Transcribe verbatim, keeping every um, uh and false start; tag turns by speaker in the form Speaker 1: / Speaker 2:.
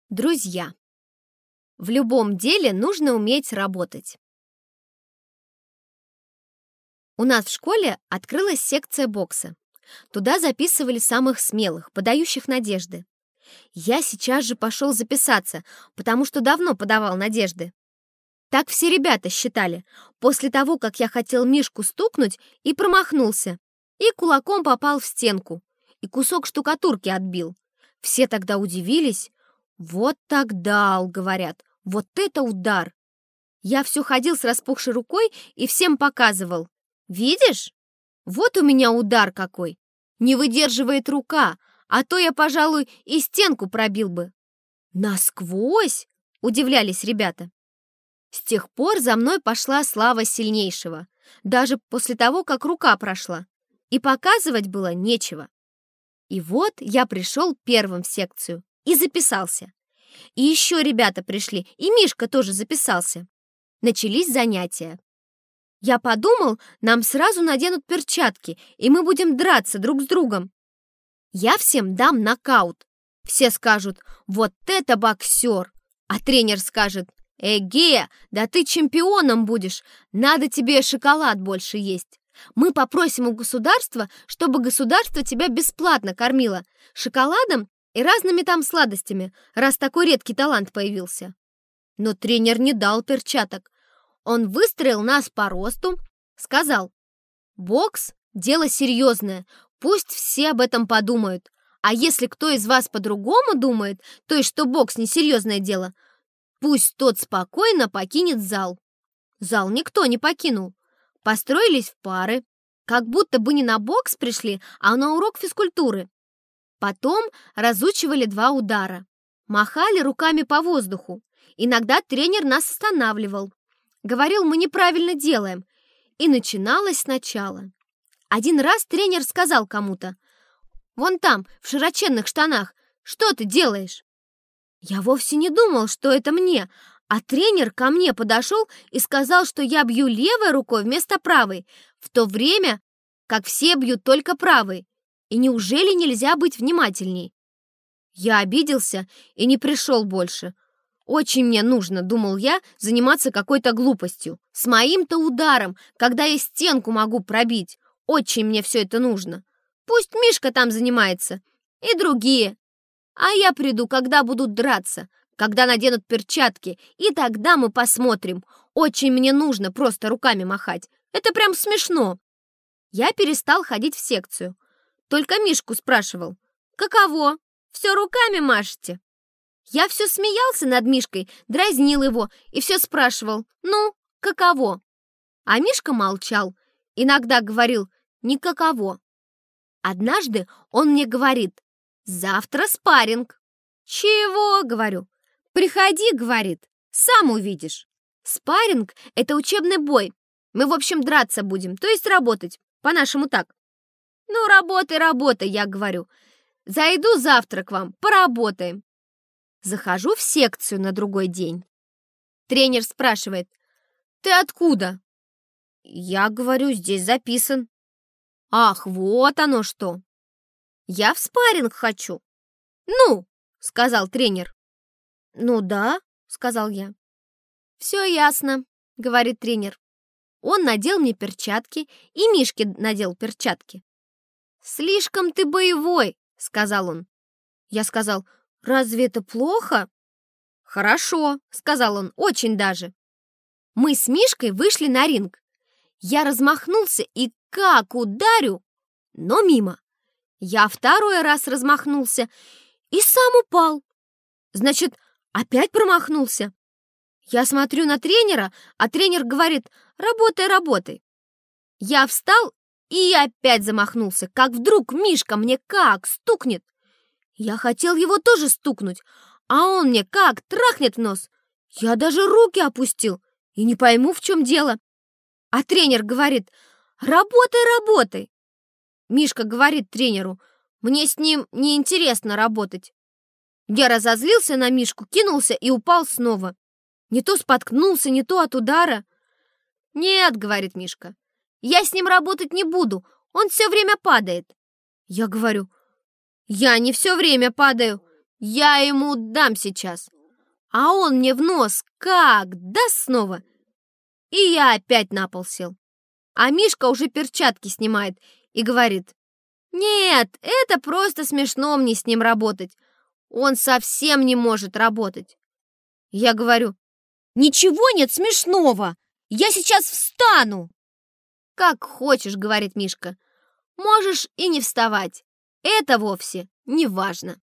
Speaker 1: Друзья. В любом деле нужно уметь работать. У нас в школе открылась секция бокса. Туда записывали самых смелых, подающих надежды. Я сейчас же пошел записаться, потому что давно подавал надежды. Так все ребята считали, после того, как я хотел Мишку стукнуть и промахнулся, и кулаком попал в стенку, и кусок штукатурки отбил. Все тогда удивились. «Вот так дал», — говорят, — «вот это удар». Я все ходил с распухшей рукой и всем показывал. «Видишь? Вот у меня удар какой! Не выдерживает рука, а то я, пожалуй, и стенку пробил бы». «Насквозь?» — удивлялись ребята. С тех пор за мной пошла слава сильнейшего, даже после того, как рука прошла, и показывать было нечего. И вот я пришел первым в секцию и записался. И еще ребята пришли, и Мишка тоже записался. Начались занятия. Я подумал, нам сразу наденут перчатки, и мы будем драться друг с другом. Я всем дам нокаут. Все скажут: «Вот это боксер!» А тренер скажет: «Эге, да ты чемпионом будешь, надо тебе шоколад больше есть». Мы попросим у государства, чтобы государство тебя бесплатно кормило шоколадом и разными там сладостями, раз такой редкий талант появился. Но тренер не дал перчаток. Он выстроил нас по росту, сказал: «Бокс – дело серьезное, пусть все об этом подумают. А если кто из вас по-другому думает, то есть что бокс – несерьезное дело, пусть тот спокойно покинет зал». Зал никто не покинул. Построились в пары, как будто бы не на бокс пришли, а на урок физкультуры. Потом разучивали два удара. Махали руками по воздуху. Иногда тренер нас останавливал. Говорил, мы неправильно делаем. И начиналось сначала. Один раз тренер сказал кому-то: «Вон там, в широченных штанах, что ты делаешь?» Я вовсе не думал, что это мне, а тренер ко мне подошел и сказал, что я бью левой рукой вместо правой, в то время как все бьют только правой. И неужели нельзя быть внимательней? Я обиделся и не пришел больше. Очень мне нужно, думал я, заниматься какой-то глупостью. С моим-то ударом, когда я стенку могу пробить. Очень мне все это нужно. Пусть Мишка там занимается. И другие. А я приду, когда будут драться, когда наденут перчатки, и тогда мы посмотрим. Очень мне нужно просто руками махать. Это прям смешно. Я перестал ходить в секцию. Только Мишку спрашивал: «Каково? Все руками машете?» Я все смеялся над Мишкой, дразнил его и все спрашивал: «Ну, каково?» А Мишка молчал, иногда говорил: «Никаково». Однажды он мне говорит: «Завтра спарринг». «Чего?» — говорю. «Приходи», — говорит, — «сам увидишь». Спарринг — это учебный бой. Мы, в общем, драться будем, то есть работать, по-нашему так. «Ну, работай, работай», — я говорю. «Зайду завтра к вам, поработаем». Захожу в секцию на другой день. Тренер спрашивает: «Ты откуда?» Я говорю: «Здесь записан». «Ах, вот оно что! Я в спарринг хочу». «Ну», — сказал тренер. «Ну да», — сказал я. «Все ясно», — говорит тренер. Он надел мне перчатки, и Мишке надел перчатки. «Слишком ты боевой», — сказал он. Я сказал: «Разве это плохо?» «Хорошо», — сказал он, — «очень даже». Мы с Мишкой вышли на ринг. Я размахнулся и как ударю, но мимо. Я второй раз размахнулся и сам упал. Значит, опять промахнулся. Я смотрю на тренера, а тренер говорит: «Работай, работай». Я встал и опять замахнулся, как вдруг Мишка мне как стукнет. Я хотел его тоже стукнуть, а он мне как трахнет в нос. Я даже руки опустил и не пойму, в чем дело. А тренер говорит: «Работай, работай». Мишка говорит тренеру: «Мне с ним неинтересно работать». Я разозлился на Мишку, кинулся и упал снова. Не то споткнулся, не то от удара. «Нет», — говорит Мишка, — «я с ним работать не буду, он все время падает». Я говорю: «Я не все время падаю, Я ему дам сейчас. А он мне в нос как даст снова. И я опять на пол сел. А Мишка уже перчатки снимает и говорит: «Нет, это просто смешно мне с ним работать. Он совсем не может работать». Я говорю: «Ничего нет смешного! Я сейчас встану!» «Как хочешь», — говорит Мишка. «Можешь и не вставать. Это вовсе не важно».